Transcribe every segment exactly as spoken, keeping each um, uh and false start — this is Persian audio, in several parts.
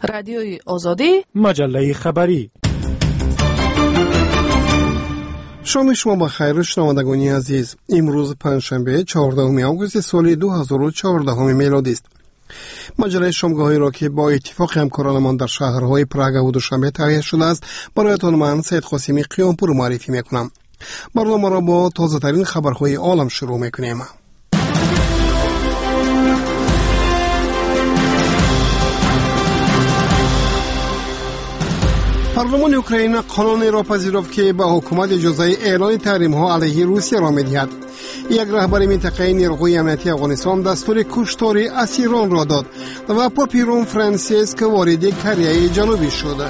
رادیوی آزادی، مجله خبری. شام شما بخیر شنوندگان عزیز. امروز پنجشنبه چهاردهم آگوست سال دو هزار و چهارده میلادی است. مجله شامگاهی را که با اتفاق همکارانمان در شهرهای پراگ و دوشنبه تهیه شده است برایتان من سید قاسمی قیامپور معرفی میکنم. برنامه را با تازه ترین خبرهای عالم شروع میکنیم. پارلمان اوکراین قانونی را پذیرفت که به حکومت اجازه اعلان تحریم ها علیه روسیه را می‌دهد. یک رهبر منطقه نیروهای امنیتی افغانستان دستور کشتار اسیران را داد و پاپ روم فرانسیسک وارد کره جنوبی شد.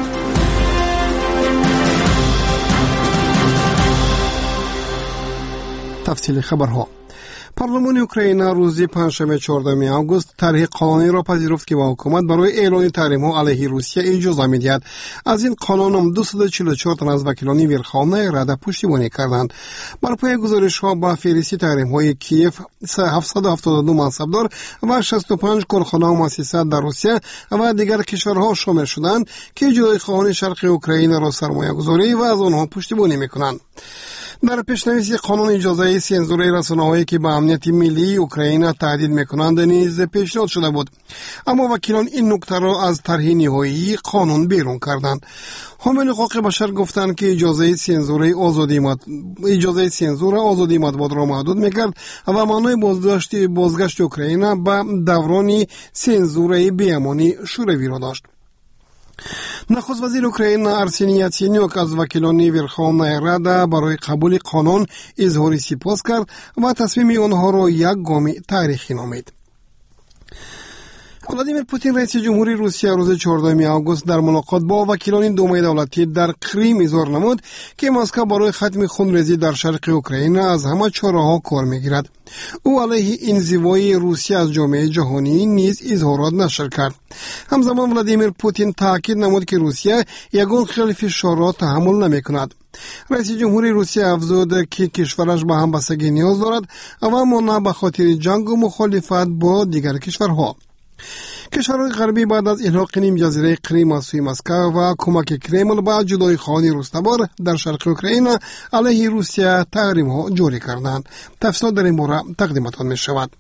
تفصیل خبرها. پارلمان اوکراین روز پنجشنبه چهاردهم آگوست طرح قانونی را پذیرفت که به حکومت برای اعلان تحریم‌ها علیه روسیه اجازه می‌دهد. از این قانون دویست و چهل و چهار تن از وکیلان ورخوانه رده پشتیبانی کردند. بر پایه گزارش‌ها با فهرست تحریم‌های کیف هفتصد و هفتاد و دو منصبدار و شصت و پنج کارخانه و مؤسسات در روسیه و دیگر کشورها شامل شدند که جلوی خواهان شرق اوکراین را سرمایه‌گذاری و از آنها پشتیبانی می‌کنند. در پیشنویس قانون اجازه سانسور رسانه‌هایی که به امنیت ملی اوکراین تهدید می‌کنند نیز پیشنهاد شده بود، اما وکیلان این نکته را از طرح نهایی قانون بیرون کردند. حامیان حقوق بشر گفتند که اجازه سانسور آزادی مط... اجازه سانسور آزادی مطبوعات را محدود می‌کرد و مانع بازداشت بازگشت اوکراین به دوران سانسور بیامانی شوروی را داشت. نخست وزیر اوکراین ارسنی یاتسینیوک از وکیلان ورخوانه رده برای قبول قانون اظهار سپاس کرد و تصمیم آنها را یک گام تاریخی نامید. ولادیمیر پوتین رئیس جمهوری روسیه روز چهاردهم آگوست در ملاقات با وکیلان دومه دولتی در کریم اظهار نمود که مسکو برای ختم خونریزی در شرق اوکراین از همه چاره‌ها کار می‌گیرد. او علیه انزوای روسیه از جامعه جهانی نیز اظهارات نشر کرد. همزمان ولادیمیر پوتین تاکید نمود که روسیه یگان خیلی فشار را تحمل نمی‌کند. رئیس جمهوری روسیه افزود که کشورش به همبستگی نیاز دارد و اما نه به خاطر جنگ و مخالفت با دیگر کشورها. کشورهای غربی بعد از الحاق نیم جزیره کریم از سوی مسکو و کمک کرمل به جدای خواهان روستبار در شرق اوکراین علیه روسیه تحریم‌ها جاری کردند. تفصیلات در این باره تقدیمتان می شود.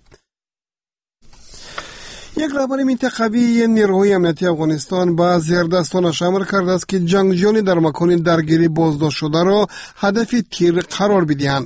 یک رهبر منطقوی نیروهای امنیتی افغانستان با زیردستانش امر کرده است که جنگجویان در مکان درگیری بازداشت شده را هدف تیر قرار بدهند.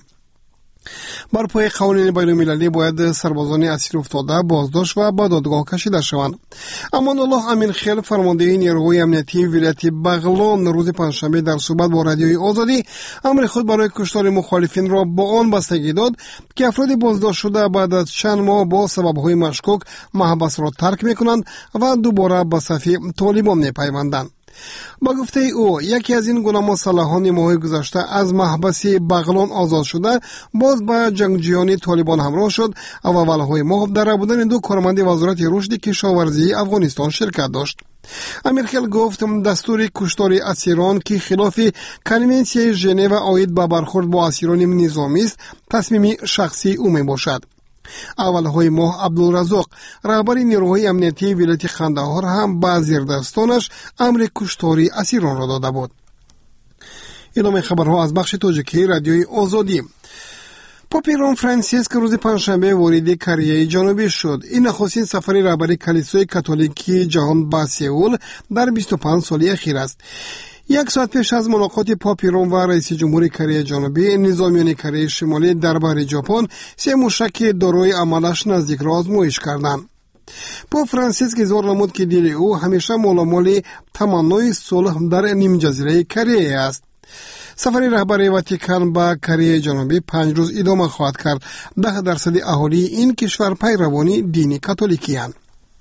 بر پای قوانین بین المللی باید سربازان اسیر افتاده بازداشت و به دادگاه کشیده شوند. امان الله امین خیل فرمانده نیروهای امنیتی ولایت بغلان روز پنجشنبه در صحبت با رادیوی آزادی امر خود برای کشتار مخالفین را با آن بستگی داد که افراد بازداشت شده بعد از چند ماه با سبب‌های مشکوک محبس را ترک می‌کنند و دوباره به صف طالبان می‌پیوندند. با گفته او یکی از این گونه مسلحان ماه گذشته از محبس بغلان آزاد شده باز به جنگجویان طالبان همراه شد و اولهای ماه در بودن دو کارمند وزارت رشد کشاورزی افغانستان شرکت داشت. امیرخیل گفت دستور کشتار اسیران که خلاف کنونسیون ژنو آید به برخورد با اسیران نظامی است تصمیم شخصی او می باشد. اولهای ماه عبدالرزاق رهبر نیروهای امنیتی ولایت قندهار هم به زیردستانش امر کشتاری اسیران را داده بود. ادامه خبرها از بخش تاجیکی رادیوی آزادی. پاپ روم فرانسیسک روز پنجشنبه وارد کره جنوبی شد. این نخستین سفر رهبر کلیسای کاتولیکی جهان به سئول در بیست و پنج سال اخیر است. یک ساعت پیش از ملاقات پاپ روم و رئیس جمهوری کره جنوبی، نظامیان کره شمالی در بحر ژاپن سه موشک دارای عملش نزدیک را آزمایش کردند. پاپ فرانسیسک اظهار نمود که دل او همیشه مال تمنای صلح در نیم جزیره کره است. سفر رهبر واتیکان به کره جنوبی پنج روز ادامه خواهد کرد. ده درصد اهالی این کشور پیروان دین کاتولیکی اند.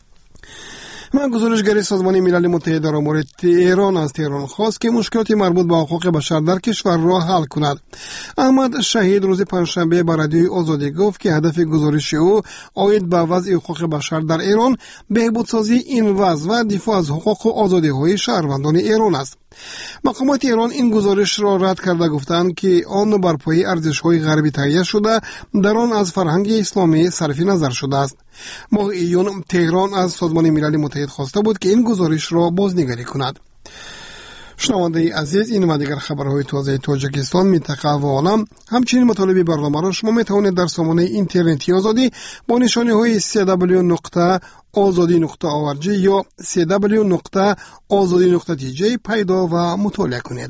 من گزارشگر سازمان ملل متحد در مورد ایران از تهران خواست که مشکلات مربوط به حقوق بشر در کشور را حل کند. احمد شهید روز پنجشنبه به رادیوی آزادی گفت که هدف گزارش او آید به وضع حقوق بشر در ایران، بهبودسازی این وضع و دفاع از حقوق و آزادی‌های شهروندان ایران است. مقامات ایران این گزارش را رد کرده گفتند که آن بر پایه ارزش‌های غربی تهیه شده، در آن از فرهنگ اسلامی صرف نظر شده است. ماه ایون تهران از سازمان ملل متحد خواسته بود که این گزارش را بازنگری کند. شنونده عزیز، این و دیگر خبرهای تازه تاجیکستان، منطقه و عالم، همچنین مطالب برنامه را شما میتوانید در سامانه اینترنتی آزادی با نشانی های سی دبلیو نقطه آزادی نقطه او ار جی یا سی دبلیو نقطه آزادی نقطه تی جی پیدا و مطالعه کنید.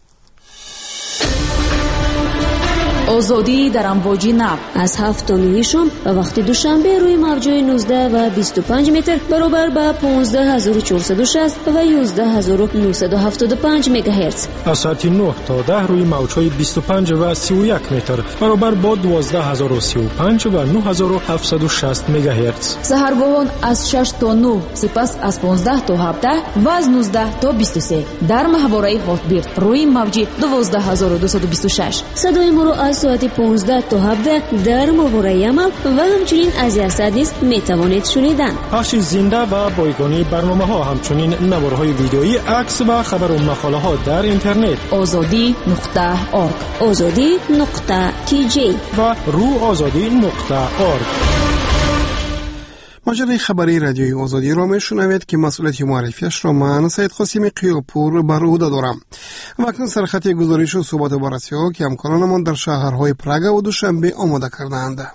آزادی در امواج نو از هفت تا نه شام و وقت دوشنبه روی موج‌های نوزده و بیست و پنج متر برابر با پانزده هزار و چهارصد و شصت و یازده هزار و نهصد و هفتاد و پنج مگاهرتز. از ساعت نه تا ده روی موج‌های بیست و پنج و سی و یک متر برابر با دوازده هزار و سی و پنج و نه هزار و هفتصد و شصت مگاهرتز. سحرگاهان از شش تا نه، سپس از پانزده تا هفده و از نوزده تا بیست و سه در محوره هاتبیرد روی موج دوازده هزار و دویست و بیست و شش. صدای ما را از ساعت پانزده تا هفده در ماهواره عمل و همچنین از یاسد نیز میتوانید شنیدن. پخش زنده و بایگانی برنامه ها، همچنین نوارهای ویدئویی، عکس و خبر و مقاله ها در اینترنت آزادی نقطه آرگ، آزادی نقطه تی جی و رو آزادی نقطه آرگ. مجله خبری رادیوی آزادی را میشنوید که مسئولیت معرفیش را من سید قاسم قیاپور بر عهده دارم. و اکنون سرخط گزارش و صحبت و بررسی ها که همکارانمان در شهرهای پراگ و دوشنبه آماده کردند.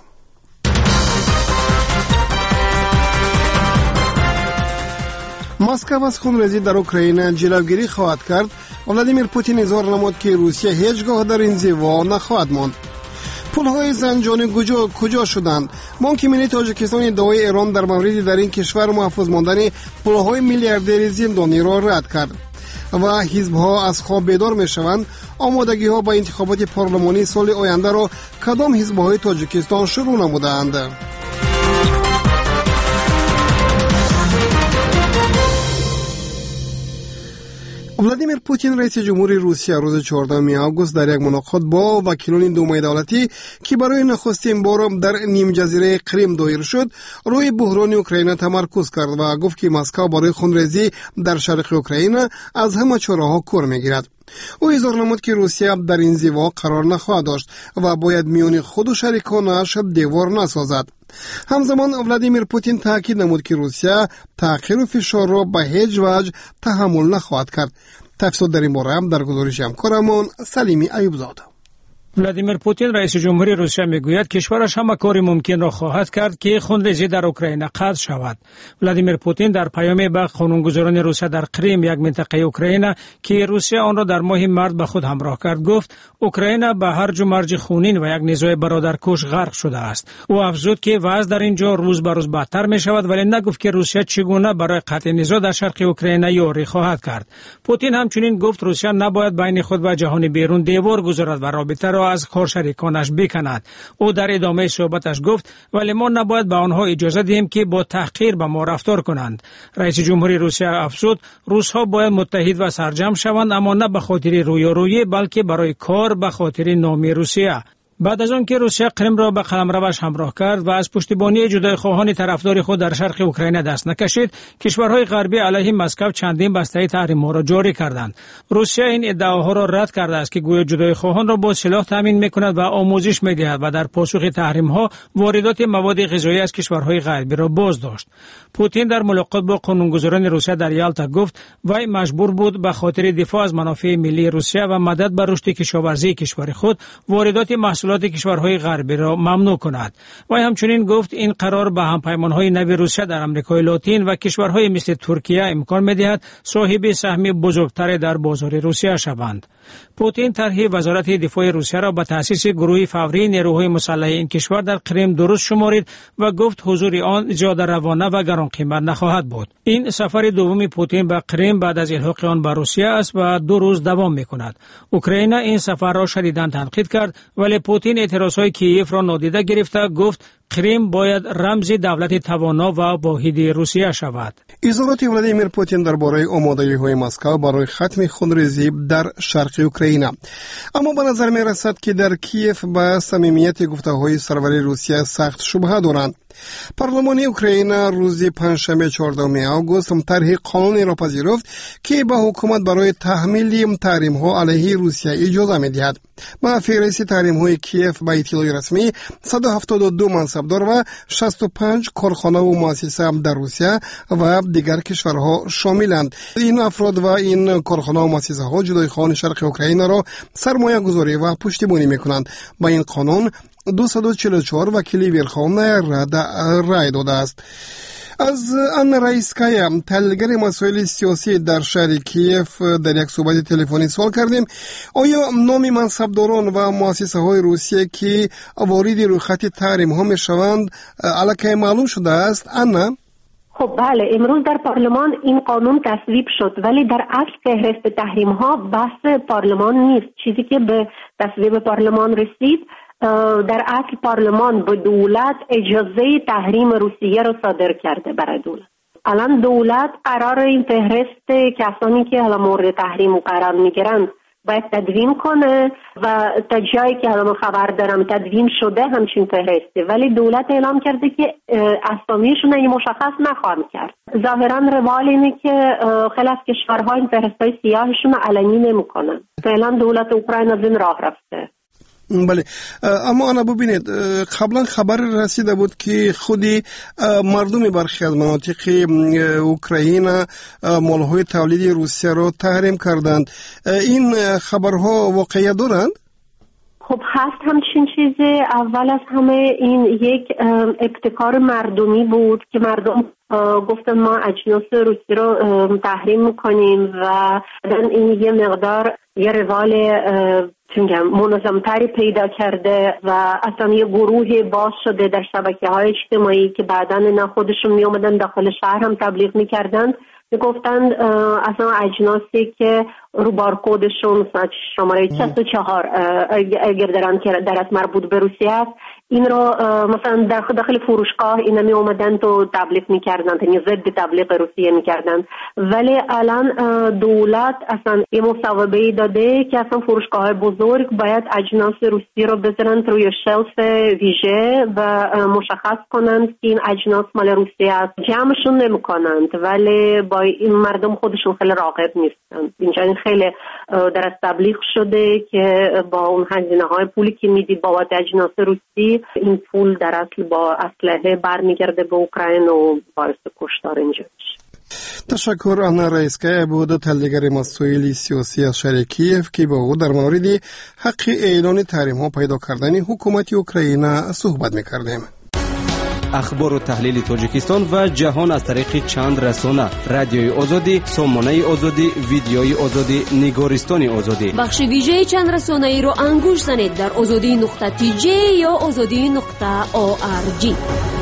مسکو از خونریزی در اوکراین جلوگیری خواهد کرد. ولادیمیر پوتین اظهار نمود که روسیه هیچگاه در این زیوا نخواهد ماند. پولهای زنجانی کجا کجا شدند؟ بانک ملی تاجیکستان ادعای ایران در مورد در این کشور محفوظ ماندن پولهای میلیاردری زندانی را رد کرد. و حزب‌ها از خواب بیدار می‌شوند. آمادگی‌ها با انتخابات پارلمانی سال آینده را کدام حزب‌های تاجیکستان شروع نمودند؟ ولادیمیر پوتین رئیس جمهوری روسیه روز چهاردهم آگوست در یک ملاقات با وکیلان دومای دولتی که برای نخستین بار در نیم جزیره کریم دایر شد، روی بحران اوکراین تمرکز کرد و گفت که مسکو برای خونریزی در شرق اوکراین از همه چاره‌ها کار می‌گیرد. او اظهار نمود که روسیه در این زیوا قرار نخواهد داشت و باید میان خود و شریکانش دیوار نسازد. همزمان ولادیمیر پوتین تاکید نمود که روسیه تأخیر و فشار را به هیچ وجه تحمل نخواهد کرد. تفصیل در این باره هم در گزارش همکارمان سلیمی ایوبزاده. ولادیمیر پوتین رئیس جمهوری روسیه میگوید کشورش همه کاری ممکن را خواهد کرد که خونریزی در اوکراین قطع شود. ولادیمیر پوتین در پیامی به قانونگذاران روسیه در کریم، یک منطقه اوکراین که روسیه آن را در ماه مارس به خود همراه کرد، گفت اوکراین به هرج و مرج خونین و یک نزاع برادرکش غرق شده است. او افزود که وضع در اینجا روز به روز بدتر می شود، ولی نگفت که روسیه چگونه برای قطع نزاع در شرق اوکراین یاری خواهد کرد. پوتین همچنین گفت روسیه نباید بین خود و جهان بیرون دیوار گذارد و رابطه را از کارشریکانش بکند. او در ادامه صحبتش گفت ولی ما نباید به آنها اجازه دهیم که با تحقیر به ما رفتار کنند. رئیس جمهوری روسیه افزود روس‌ها باید متحد و سرجم شوند، اما نه به خاطر رویارویی بلکه برای کار به خاطر نام روسیه. بعد از آن که روسیه کریم را به قلمروش همراه کرد و از پشتیبانی جدایخواهان طرفدار خود در شرق اوکراین دست نکشید، کشورهای غربی علیه مسکو چندین بسته تحریم‌ها را جاری کردند. روسیه این ادعاها را رد کرده است که گویا جدایخواهان را با سلاح تامین می‌کند و آموزش می‌دهد و در پاسخ تحریم‌ها واردات مواد غذایی از کشورهای غربی را بازداشت. پوتین در ملاقات با قانونگذاران روسیه در یالتا گفت وی مجبور بود به خاطر دفاع از منافع ملی روسیه و مدد به رشد کشاورزی کشور خود واردات محصولات کشورهای غربی را ممنوع کند. و همچنین گفت این قرار به همپیمانهای نوی روسیه در آمریکای لاتین و کشورهای مثل ترکیه امکان می‌دهد صاحب سهم بزرگتر در بازار روسیه شوند. پوتین طرح وزارت دفاع روسیه را به تأسیس گروه فوری نیروهای مسلح این کشور در کریم درست شمارید و گفت حضور آن زیاده روانه و گران قیمت نخواهد بود. این سفر دوم پوتین به کریم بعد از الحاق آن به روسیه است و دو روز دوام می‌کند. اوکراین این سفر را شدیداً تنقید کرد، ولی پوتین اعتراضهای کییف را نادیده گرفته گفت کریم باید رمز دولت توانا و واحد روسیه شود. اظهارات ولادیمیر پوتین درباره آمادگی‌های مسکو برای ختم خونریزی در شرق اوکراین. اما به نظر می‌رسد که در کیف به صمیمیت گفته‌های سروری روسیه سخت شبهه دارند. پارلمان اوکراین روز پنجشنبه چهاردهم آگوست طرح قانونی را پذیرفت که به حکومت برای تحمیل تحریم ها علیه روسیه اجازه می‌دهد. با فهرست تحریم های کیف به اطلاع رسمی صد و هفتاد و دو منصبدار و شصت و پنج کارخانه و مؤسسه در روسیه و دیگر کشورها شاملند. این افراد و این کارخانه و مؤسسه ها جدای خواهان شرق اوکراین را سرمایه گذاری و پشتیبانی میکنند. با این قانون دویست و چهل و چهار وکیل ورخوانه رای داده است. از آنا رایسکایا تحلیلگر مسائل سیاسی در شهر کیف در یک صحبت تلفنی سوال کردیم آیا نام منصبداران و مؤسسه های روسیه که وارد رویخط تحریم ها می شوند الکی معلوم شده است؟ آنا؟ خب بله، امروز در پارلمان این قانون تصویب شد، ولی در اصل فهرست تحریم ها بحث پارلمان نیست. چیزی که به تصویب پارلمان رسید، در اصل پارلمان به دولت اجازه تحریم روسیه را صادر کرده برای دولت. الان دولت قرار این فهرست کسانی که حالا مورد تحریم قرار میگیرند باید تدوین کنه و تا جایی که حالا خبر دارم تدوین شده همچین فهرسته، ولی دولت اعلام کرده که اسامیشون این مشخص نخواهند کرد. ظاهرا روال اینه که خیلی از کشورها این فهرست‌های سیاهشون علنی نمی‌کنن. فعلا دولت اوکراین از این راه رفته. بله، اما انا ببینید قبلا خبر رسیده بود که خودی مردم برخی از مناطق اوکراین مالهای تولیدی روسیه را تحریم کردند. این خبرها واقعیت دارند؟ خب هست همچین چیزی. اول از همه این یک ابتکار مردمی بود که مردم گفتن ما اجناس روسی رو تحریم میکنیم و این یه مقدار یه روال منظمتری پیدا کرده و اصلا یه گروه باز شده در شبکه های اجتماعی که بعداً اینا خودشون می اومدن داخل شهر هم تبلیغ میکردن، میگفتن اصلا اجناسی که رو بارکودشون شماره شصت و چهار اگر دارن که در از مربوط به روسیه است، این رو مثلا در داخل فروشگاه اینا می اومدن تو تبلیغ میکردن، یعنی ضد تبلیغ روسیه میکردن. ولی الان دولت اصلا یه مصوبه داده که اصلا فروشگاه بزرگ باید اجناس روسی رو بذارن روی شلف ویژه و مشخص کنند که این اجناس مال روسیه است. جمعشون نمیکنند، ولی با این مردم خودشون خیلی راغب نیستن. اینجا این خیلی در از تبلیغ شده که با اون هزینه های پولی که میدی بابت اجناس روسی، این پول در اصل با اسلحه برمیگرده به اوکراین و باعث کشتار اینجا میشه. تشکر. آنا رایسکایا بود، تحلیلگر مسائل سیاسی از شهر کیف که با او در مورد حق اعلان تحریم ها پیدا کردن حکومت اوکراین صحبت میکردیم. اخبار و تحلیل تاجیکستان و جهان از طریق چند رسانه: رادیوی آزادی، سامانه آزادی، ویدیوی آزادی، نگارستان آزادی. بخش ویژه چند رسانه ای رو انگوش زنید در آزادی نقطه تی جی یا آزادی نقطه او آر جی.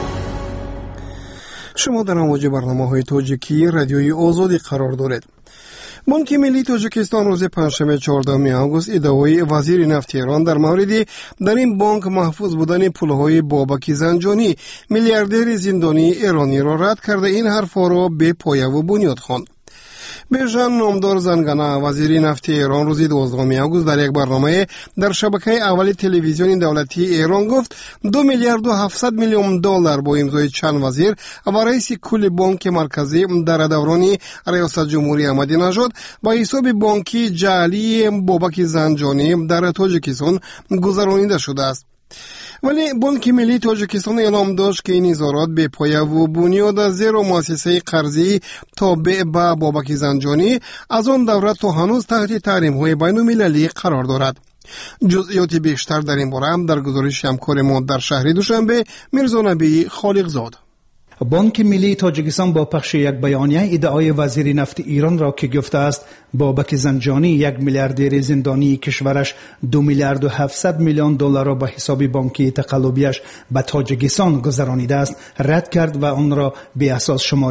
شما در امواج برنامه‌های تاجیکی رادیوی آزادی قرار دارید. بانک ملی تاجیکستان روز پنجشنبه چهاردهم آگوست ادعای وزیر نفت ایران در مورد در این بانک محفوظ بودن پولهای بابک زنجانی میلیاردر زندانی ایرانی را رد کرده این حرفا را به پایه و بنیاد خواند. بیژن نامدار زنگنه وزیر نفت ایران روز دوازدهم آگوست در یک برنامه در شبکه اول تلویزیون دولتی ایران گفت دو میلیارد و هفتصد میلیون دلار با امضای چند وزیر و رئیس کل بانک مرکزی در دوران ریاست جمهوری احمدی نژاد با حساب بانکی جعلی بابک زنجانی در تاجیکستان گذرانیده شده است. ولی بانک ملی تاجیکستان اعلام داشت که این اظهارات بی پایه و بنیاد از زیرا مؤسسه قرضی تابع به بابک زنجانی از آن دوره تا هنوز تحت تحریم های بین المللی قرار دارد. جزئیات بیشتر در این باره هم در گزارش همکار ما در شهر دوشنبه میرزا نبی خالق زاد. بانک ملی تاجیکستان با پخش یک بیانیه ادعای وزیر نفت ایران را که گفته است بابک زنجانی یک میلیاردر زندانی کشورش دو میلیارد و هفتصد میلیون دلار را به حساب بانکی تقلبیش به تاجیکستان گذرانیده است رد کرد و آن را بی اساس شمارید.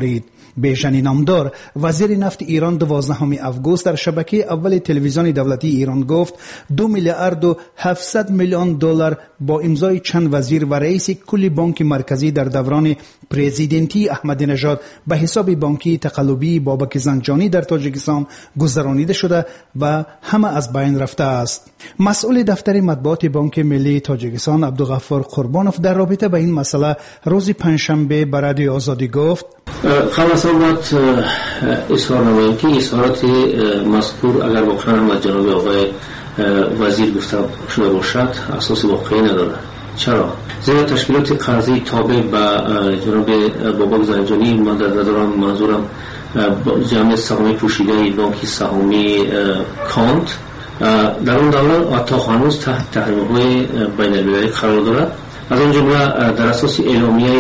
بیژن نامدار وزیر نفت ایران دوازدهم آگوست در شبکه اول تلویزیون دولتی ایران گفت دو میلیارد و هفتصد میلیون دلار با امضای چند وزیر و رئیس کل بانک مرکزی در دوران پرزیدنتی احمدی نژاد به حساب بانکی تقلبی بابک زنجانی در تاجیکستان گذرانیده شده و همه از بین رفته است. مسئول دفتر مطبوعات بانک ملی تاجیکستان عبدالغفار قربانوف در رابطه با این مسئله روز پنجشنبه به رادیو آزادی گفت قبل از آن باید اظهار نماییم که اظهارات مذکور اگر واقعا از جناب آقای وزیر گفته شده باشد اساس واقعی ندارد. چرا؟ زیرا تشکیلات قرضی تابع به جناب بابک زنجانی من در نظرم منظورم جمع سهامی پوشیده بانک سهامی کانت در اون دوره تا هنوز تحت تحریم‌های بین‌المللی قرار دارد. از اون جمله در اساس اعلامیه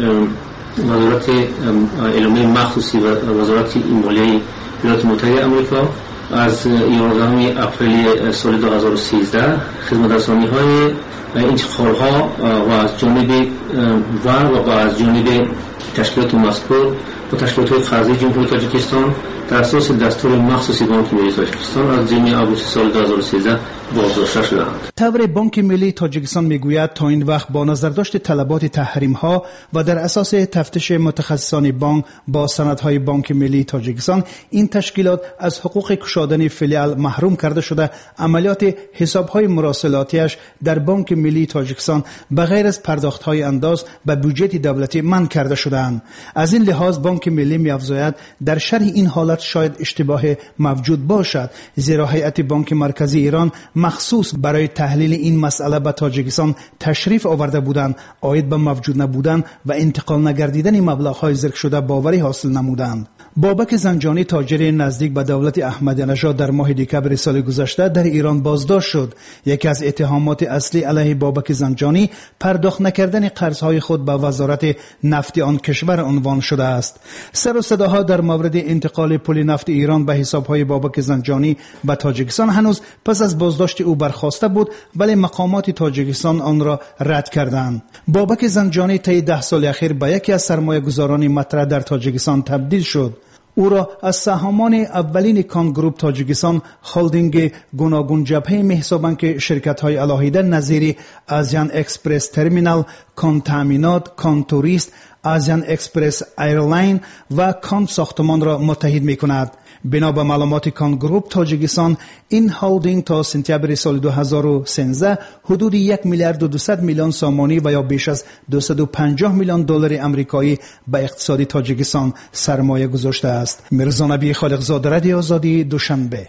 وزارت اعلامیه مخصوصی و وزارت مالیه ایالات متحده آمریکا از یازدهم اپریل سال دو هزار و سیزده خدمت‌رسانی‌های انتقال‌ها و از جانب و و از جانب تشکیلات مذکور و تشکیلات قرضی جمهوری تاجیکستان در اساس دستور مخصوصی بانک ملی تاجیکستان از جمعه آگوست سال دو هزار و سیزده بازداشته شدند. تبر بانک ملی تاجیکستان میگوید تا این وقت با نظرداشت طلبات تحریم ها و در اساس تفتیش متخصصان بانک با سندهای بانک ملی تاجیکستان این تشکیلات از حقوق کشادن فیلیال محروم کرده شده عملیات حساب های مراسلاتیش در بانک ملی تاجیکستان بغیر از پرداخت های انداز به بودجه دولتی منع کرده شدند. از این لحاظ بانک ملی می‌افزاید در شرح این حالت شاید اشتباه موجود باشد، زیرا هیئت بانک مرکزی ایران مخصوص برای تحلیل این مسئله به تاجیکستان تشریف آورده بودند، عاید به موجود نبودن و انتقال نگردیدن مبلغ‌های ذکر شده باوری حاصل نمودند. بابک زنجانی تاجر نزدیک به دولت احمدی نژاد در ماه دکمبر سال گذشته در ایران بازداشت شد. یکی از اتهامات اصلی علیه بابک زنجانی پرداخت نکردن قرضهای خود به وزارت نفت آن کشور عنوان شده است. سر و صداها در مورد انتقال پول نفت ایران به حسابهای بابک زنجانی به تاجیکستان هنوز پس از بازداشت او برخاسته بود، ولی مقامات تاجیکستان آن را رد کردند. بابک زنجانی طی ده سال اخیر به یکی از سرمایه‌گذاران مطرح در تاجیکستان تبدیل شد. او را از سهامان اولین کان گروپ تاجیکستان هولدینگ گوناگون جبهه می‌حسابند که شرکت‌های علاهیده نظیر آزیان اکسپرس ترمینال، کان تامینات، کان توریست، آزیان اکسپرس ایرلاین و کان ساختمان را متحد می‌کند. بنا به معلومات کان گروپ تاجیکستان این هولدینگ تا سپتامبر سال دو هزار و سیزده حدود یک میلیارد و دویست میلیون سامانی و یا بیش از دویست و پنجاه میلیون دلار آمریکایی به اقتصاد تاجیکستان سرمایه گذاشته است. میرزا نبی خالقزاده، رادیو آزادی، دوشنبه.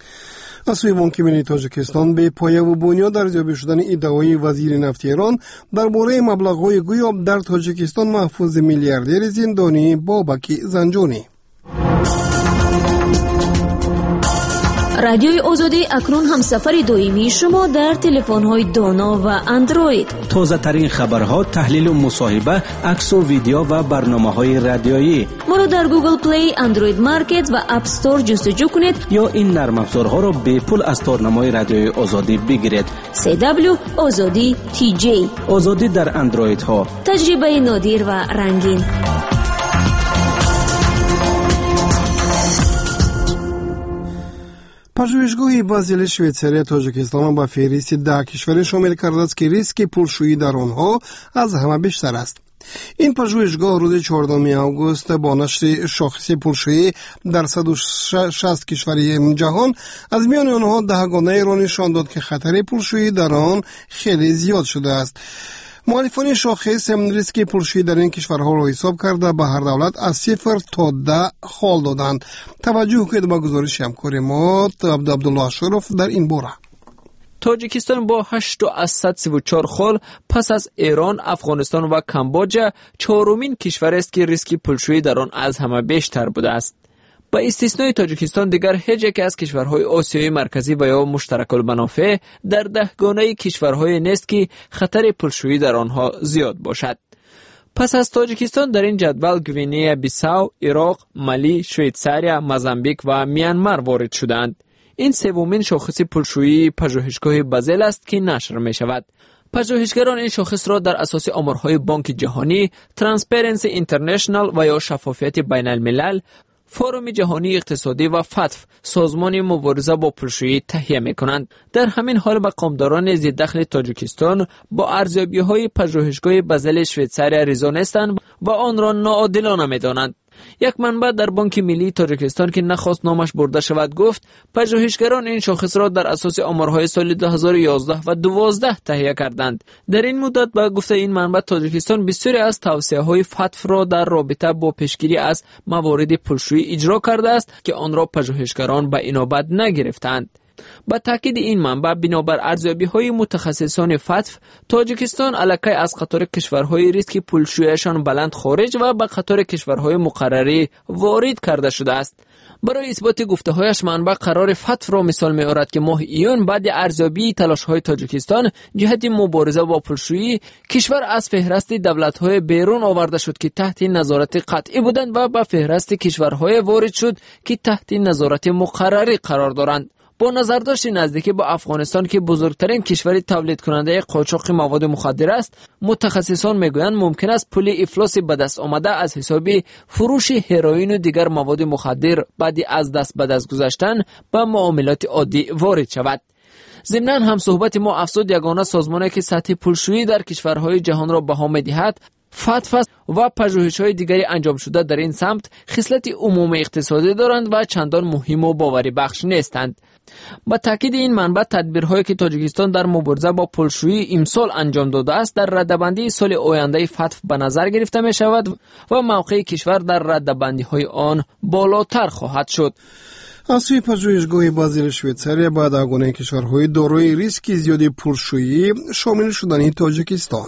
از سوی بانک ملی تاجیکستان به پایه و بنیاد ارزیابی شدن ادعای وزیر نفت ایران درباره مبلغ‌های گویا در تاجیکستان محفوظ میلیاردر زندانی بابک زنجانی. رادیوی آزادی اکنون هم سفر دائمی شما در تلفن‌های دانا و اندروید. تازه ترین خبرها، تحلیل و مصاحبه، عکس و ویدیو و برنامه‌های رادیویی. ما را در گوگل پلی، اندروید مارکت و اپ استور جستجو کنید یا این نرم افزارها را به پول از تارنمای رادیوی آزادی بگیرید. سی دبلیو آزادی تی جی. آزادی در اندروید ها. تجربه نادر و رنگین. پژوهشگاه بازیل شویتساری تاجیکستان با فهرست ده کشور شامل کرده است که ریسک پولشویی در آنها از همه بیشتر است. این پژوهشگاه روز چهاردهم آگوست با نشر شاخص پولشویی در صد و شصت کشور جهان از میان آنها دهگانه را نشان داد که خطر پولشویی در آن خیلی زیاد شده است. مؤلفان شاخص ریسک پولشویی در این کشورها را حساب کرده به هر دولت از صفر تا ده خال دادند. توجه کنید به گزارش همکار ما عبدالله اشرف در این باره. تاجیکستان با هشت از صد و سی و چهار خال پس از ایران، افغانستان و کامبوجا چهارمین کشور است که ریسک پولشویی در آن از همه بیشتر بوده است. با استثنای تاجیکستان دیگر هیچ یک از کشورهای آسیای مرکزی و یا مشترک المنافع در دهگانه کشورهای نیست که خطر پولشویی در آنها زیاد باشد. پس از تاجیکستان در این جدول گوینه بیساو، عراق، مالی، شویتساریا، موزامبیک و میانمار وارد شدند. این سومین شاخص پولشویی پژوهشگاه بازل است که نشر می شود. پژوهشگران این شاخص را در اساس آمارهای بانک جهانی، ترانسپرنسی اینترنشنال و یا شفافیت بین الملل، فورم جهانی اقتصادی و فتف، سازمان مبارزه با پولشویی تهیه می‌کنند. در همین حال مقامداران ذی دخل تاجیکستان با ارزیابی‌های پژوهشگاه بازل شویتزاریا ریزان هستند و آن را ناعادلانه می‌دانند. یک منبع در بانک ملی تاجیکستان که نخواست نامش برده شود گفت پژوهشگران این شاخص را در اساس آمارهای سال دو هزار و یازده و دوازده تهیه کردند. در این مدت با گفته این منبع تاجیکستان بسیاری از توصیه‌های فتف را در رابطه با پیشگیری از موارد پولشویی اجرا کرده است که آن را پژوهشگران به اینابت نگرفتند. با تاکید این منبع بنابر ارزیابی‌های متخصصان فتف، تاجیکستان الکی از قطار کشورهای ریسک پولشوییشان بلند خارج و به قطار کشورهای مقرری وارد کرده شده است. برای اثبات گفته‌هایش منبع قرار فتف را مثال می‌آورد که ماه ایون بعد ارزیابی تلاش‌های تاجیکستان جهت مبارزه با پولشویی، کشور از فهرست دولت‌های بیرون آورده شد که تحت نظارت قطعی بودند و به فهرست کشورهای وارد شد که تحت نظارت مقرری قرار دارند. با نظرداشت نزدیکی با افغانستان که بزرگترین کشور تولید کننده قاچاق مواد مخدر است، متخصصان میگویند ممکن است پول افلاس به دست آمده از حساب فروش هروئین و دیگر مواد مخدر بعد از دست به دست گذاشتن به معاملات عادی وارد شود. ضمناً هم صحبت ما افزود یگانه سازمانی که سطح پولشویی در کشورهای جهان را بها می‌دهد فتف و پژوهش‌های دیگری انجام شده در این سمت خصلت عمومی اقتصادی دارند و چندان مهم و باوری بخش نیستند. با تاکید این منبع تدبیرهایی که تاجیکستان در مبارزه با پولشویی امسال انجام داده است در رده‌بندی سال آینده فتف به نظر گرفته می شود و موقع کشور در رده‌بندی‌های آن بالاتر خواهد شد. از سوی پژوهشگاه بازل شویتزاریا بعد آگونه کشورهای دارای ریسک زیادی پولشویی شامل شدن تاجیکستان.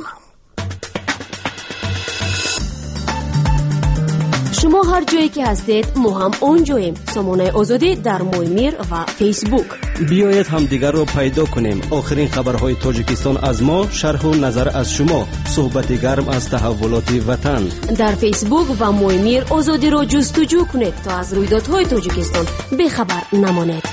شما هر جایی که هستید ما هم اونجاییم. سامانه آزادی در مویمیر و فیسبوک. بیایید هم دیگر رو پیدا کنیم. آخرین خبرهای تاجیکستان از ما، شرح و نظر از شما، صحبت گرم از تحولات وطن. در فیسبوک و مویمیر آزادی رو جستجو کنید تا از رویدادهای تاجیکستان بیخبر نمانید.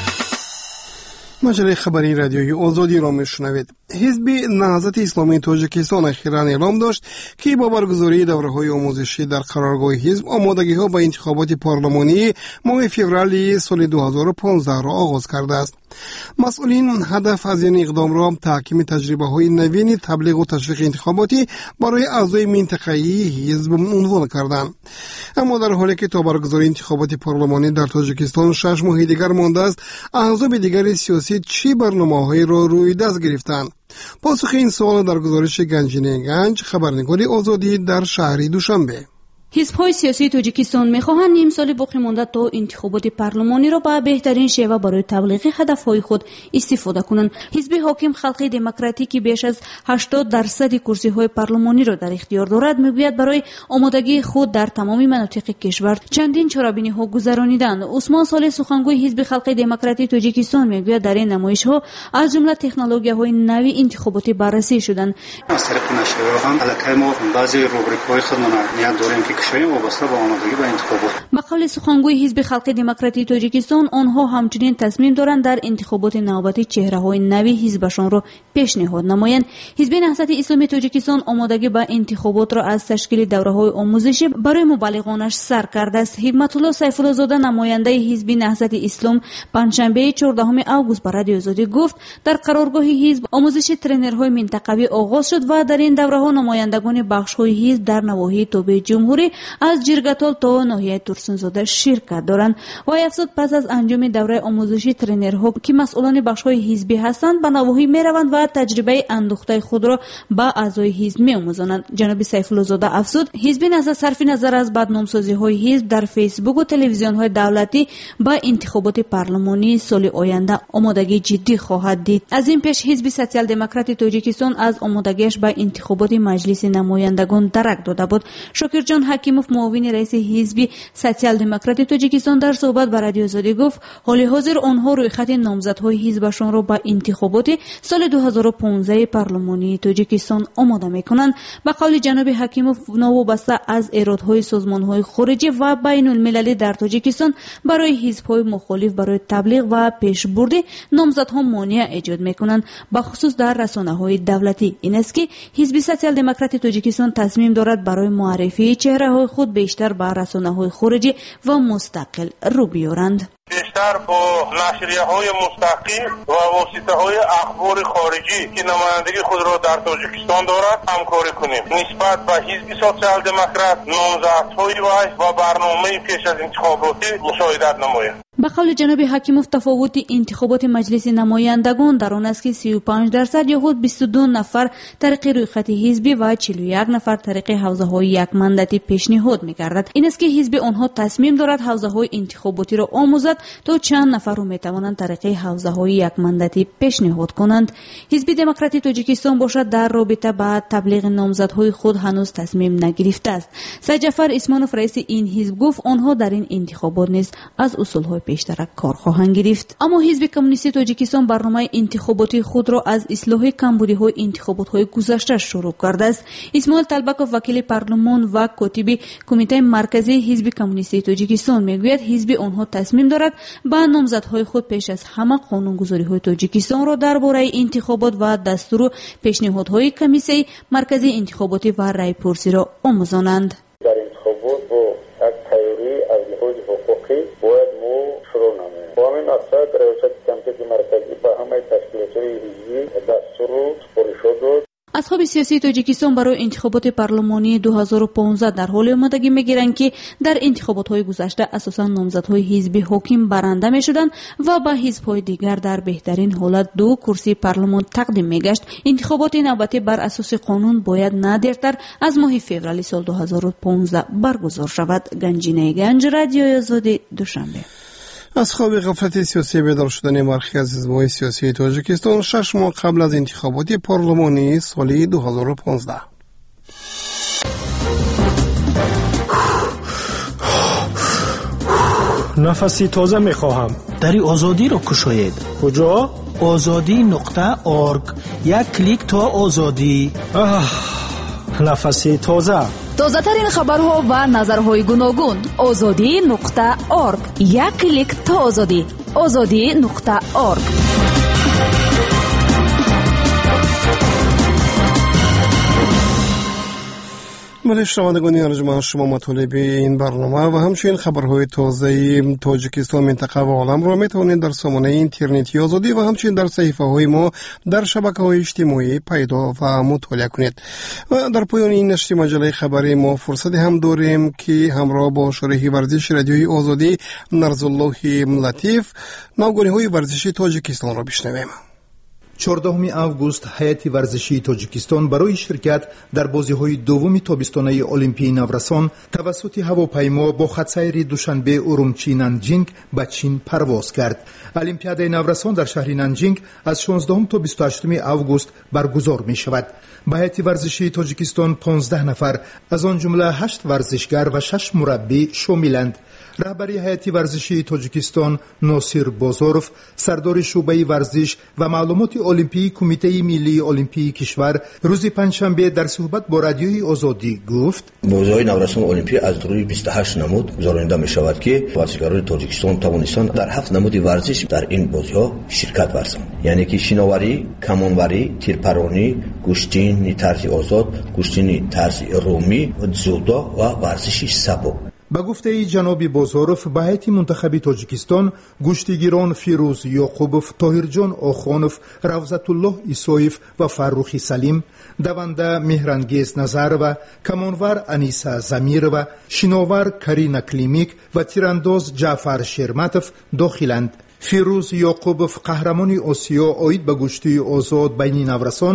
مجله خبری رادیوی آزادی را میشنوید. حزب نهضت اسلامی تاجیکستان اخیراً اعلام داشت که با برگزاری دوره‌های آموزشی در قرارگاه حزب آمادگی‌ها به انتخابات پارلمانی ماه فوریه سال دو هزار و پانزده را آغاز کرده است. مسئولین هدف از این اقدام را تحکیم تجربه‌های نوین تبلیغ و تشویق انتخاباتی برای اعضای منطقه‌ای حزب عنوان کردند. اما در حالی که تا برگزاری انتخابات پارلمانی در تاجیکستان شش ماه دیگر مانده است، احزاب دیگر سیاسی چی برنامه‌هایی را روی دست گرفتند؟ پاسخ این سوال در گزارش گنجینه گنج، خبرنگار آزادی در شهر دوشنبه. حزب‌های سیاسی تاجیکستان می‌خواهند نیم سال باقی مانده تا انتخابات پارلمانی را با بهترین شیوه برای تبلیغ هدف‌های خود استفاده کنند. حزب حاکم خلق دموکراتیک که بیش از هشتاد درصد کرسی‌های پارلمانی را در اختیار دارد می‌گوید برای آمادگی خود در تمام مناطق کشور چندین چاره‌بینی‌ها گذرانیدند. عثمان صالح سخنگوی حزب خلق دموکراتیک تاجیکستان می‌گوید در این نمایش‌ها از جمله تکنولوژی‌های نوی انتخاباتی بررسی شدند. از طریق نشریه‌ها هم علاقه ما بعضی روبریک‌های خودمان نیاز داریم که کشوری وابسته به آمادگی به انتخابات. به قول سخنگوی حزب خلق دموکراتیک تاجیکستان، آنها همچنین تصمیم دارند در انتخابات نوبتی چهره‌های نوی حزبشان را پیشنهاد نمایند. حزب نهضت اسلامی تاجیکستان آمادگی به انتخابات را از تشکیل دوره‌های آموزشی برای مبلغانش سر کرده است. حکمت الله سیف الله زاده نماینده حزب نهضت اسلام پنجشنبه چهاردهم آگوست به رادیو آزادی گفت در قرارگاه حزب آموزش ترینرهای منطقوی آغاز شد و در این دوره‌ها نمایندگان بخش‌های حزب در نواحی توبه جمهوری از جرگتال تا ناحیه ترسونزاده شرکت دارند. و افزود پس از انجام دوره آموزشی ترینرها که مسئولان بخش‌های حزبی هستند به نواحی می‌روند و تجربه اندوخته خود را به اعضای حزب می‌آموزانند. جناب سیف الله زاده افزود حزب نهضت صرف نظر از بدنامسازی‌های حزب در فیسبوک و تلویزیون‌های دولتی با انتخابات پارلمانی سال آینده آمادگی جدی خواهد دید. از این پیش حزب سوسیال دموکرات تاجیکستان از آمادگیش به انتخابات مجلس نمایندگان درک داده بود. شاکر جان حکیموف معاون رئیس حزب سوسیال دموکرات توجیکستان در صحبت با رادیو آزادی گفت حال حاضر آنها روی خط نامزدهای حزبشان را با انتخابات سال دو هزار و پانزده پارلمانی توجیکستان آماده می‌کنند. به قول جناب حکیموف نوابسته از ایرادهای سازمان‌های خارجی و بین المللی در توجیکستان برای حزب‌های مخالف برای تبلیغ و پیشبرد نامزدها مانع ایجاد می‌کنند، به خصوص در رسانه‌های دولتی. این است که حزب سوسیال دموکرات توجیکستان تصمیم دارد برای معرفی چهره‌های خود بیشتر به رسانه‌های خارجی و مستقل رو بیارند. بیشتر با نشریه‌های مستقل و واسطه‌های اخبار خارجی که نمایندگی خود را در تاجیکستان دارد همکاری کنیم. نسبت به حزب سوسیال دموکرات نامزدهای وی و برنامه پیش از انتخاباتی مشاهدت نماید. به قول جناب حکیموف تفاوت انتخابات مجلس نمایندگان در آن است که سی و پنج درصد یا خود بیست و دو نفر طریق روی خط حزبی و چهل و یک نفر طریق حوزه‌های یک مندتی پیشنهاد می‌گردد. این است که حزب آنها تصمیم دارد حوزه‌های انتخاباتی را آموزد تا چند نفر را می‌توانند طریق حوزه‌های یک مندتی پیشنهاد کنند. حزب دموکراتی توجیکستان باشد در رابطه با تبلیغ نامزدهای خود هنوز تصمیم نگرفته است. سید جعفر اسمانوف رئیس این حزب گفت آنها در این انتخابات نیز از اصول‌های پیشتر کار خواهند گرفت. اما حزب کمونیستی توجیکستان برنامه انتخاباتی خود را از اصلاح کمبودی‌های انتخابات‌های گذشته شروع کرده است. اسماعیل طلبکوف وکیل پارلمان و کاتب کمیته مرکزی حزب کمونیستی توجیکستان میگوید حزب آنها تصمیم دارد با نامزدهای خود پیش از همه قانونگذاری‌های توجیکستان را درباره انتخابات و دستور و پیشنهادهای کمیته مرکزی انتخاباتی و رای‌پرسی را آموزانند. در انتخابات با یک تیاری از لحاظ حقوقی باید مو شروع نماییم. با همین مقصد ریاست کمیته مرکزی به همه تشکیلات‌های حزبی دستور و سپارش داد. اصحاب سیاسی توجیکستان برای انتخابات پارلمانی دو هزار و پانزده در حال آمادگی می‌گیرند که در انتخابات‌های گذشته اساساً نامزدهای حزبی حاکم برنده می‌شدند و با حزب‌های دیگر در بهترین حالت دو کرسی پارلمان تقدیم می‌گشت. انتخابات نوبتی بر اساس قانون باید نه دیرتر از ماه فوریه سال دو هزار و پانزده برگزار شود. گنجینه گنج، رادیو آزادی، دوشنبه. از خواب غفلت سیاسی بیدار شدن برخی از حزب‌های سیاسی تاجیکستان شش ماه قبل از انتخابات پارلمانی سال دو هزار و پانزده. نفسی تازه میخواهم. دری آزادی رو کشاید. کجا؟ آزادی نقطه ارگ. یک کلیک تا آزادی. نفسی تازه. تازه ترین خبرها و نظرهای گوناگون. آزادی نقطه ارگ. یک کلیک تا آزادی. آزادی نقطه ارگ. بله شنوندگان ارجمند، شما مطالب این برنامه و همچنین خبرهای تازه تاجیکستان، منطقه و عالم را میتوانید در سامانه اینترنتی آزادی و همچنین در صفحه های ما در شبکه‌های اجتماعی پیدا و مطالعه کنید. و در پایان این نشر مجله خبری ما فرصت هم داریم که همراه با شارح ورزش رادیوی آزادی نرزالله لطیف نوگانی‌های ورزشی تاجیکستان را بشنویم. چهاردهم آگوست هیئت ورزشی تاجیکستان برای شرکت در بازی‌های دوم تابستانه المپیای نورسان توسط هواپیما با خط‌سیر دوشنبه ارومچی نانجینگ به چین پرواز کرد. المپیادای نورسان در شهر نانجینگ از شانزدهم تا بیست و هشتم آگوست برگزار می‌شود. به هیئت ورزشی تاجیکستان پانزده نفر از آن جمله هشت ورزشگر و شش مربی شاملند. رهبری هیئت ورزشی تاجیکستان ناصر بازاروف، سردار شعبه ورزش و معلومات المپی کمیته ملی المپی کشور روز پنجشنبه در صحبت با رادیوی آزادی گفت: بازی‌های نورسان المپی از روی بیست و هشت نمود گزارنده می شود که ورزشکاران تاجیکستان توانستند در هفت نمود ورزش در این بازی‌ها شرکت ورزند، یعنی که شیناوری، کمانوری، تیرپرانی، گوشتین طرز آزاد، گوشتین طرز رومی، زودا و ورزش سبک. با گفته جناب بازاروف، به هیئت منتخب تاجیکستان گشتیگیران فیروز یعقوبوف، طاهرجان آخانوف، روزت الله ایسایف و فروخی سلیم، دونده مهرانگیز نظر و کمانور انیسا زمیر و شیناور کرینا کلیمیک و تیرانداز جعفر شرمتف داخلند. فیروز یعقوبوف قهرمان آسیا آید به گشتی آزاد بین نورسان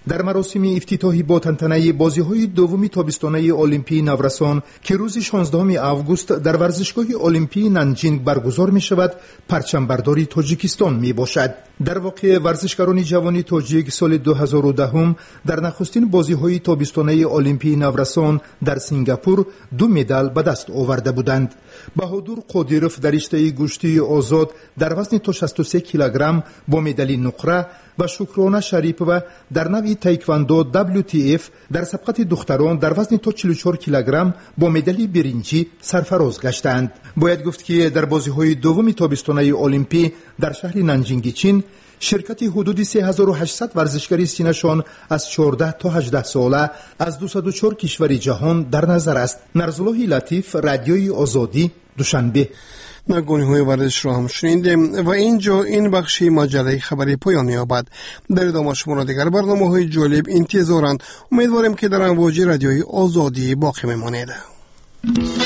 در مراسم افتتاحی با تنتنه بازی‌های دوم تابستانه المپی نورسان که روز شانزدهم آگوست در ورزشگاه المپی نانجینگ برگزار می‌شود، پرچمبرداری تاجیکستان میباشد. در واقع ورزشکاران جوان تاجیک سال دو هزار و ده در نخستین بازی‌های تابستانه المپی نورسان در سنگاپور دو مدال به دست آورده بودند. بهادور قادیروف در رشته گوشتی آزاد در وزن تا شصت و سه کیلوگرم با مدال نقره و شکرانه شریپова در نوع تایکواندو دبلیو تی اف در سبقت دختران در وزن تا چهل و چهار کیلوگرم با مدال برنجی سرفراز گشتند. باید گفت که در بازی‌های دوم تابستانه المپی در شهر نانجینگ چین شرکت حدود سه هزار و هشتصد ورزشکاری سینه‌شان از چهارده تا هجده ساله از دویست و چهار کشور جهان در نظر است. نرزالله لطیف، رادیوی آزادی، دوشنبه. نگونی‌های ورزش را هم شنیدیم و اینجا این بخشی مجله خبری پایان می‌یابد. در ادامه شما را دیگر برنامه‌های جالب انتظارند. امیدواریم که در امواج رادیوی آزادی باقی بمانید.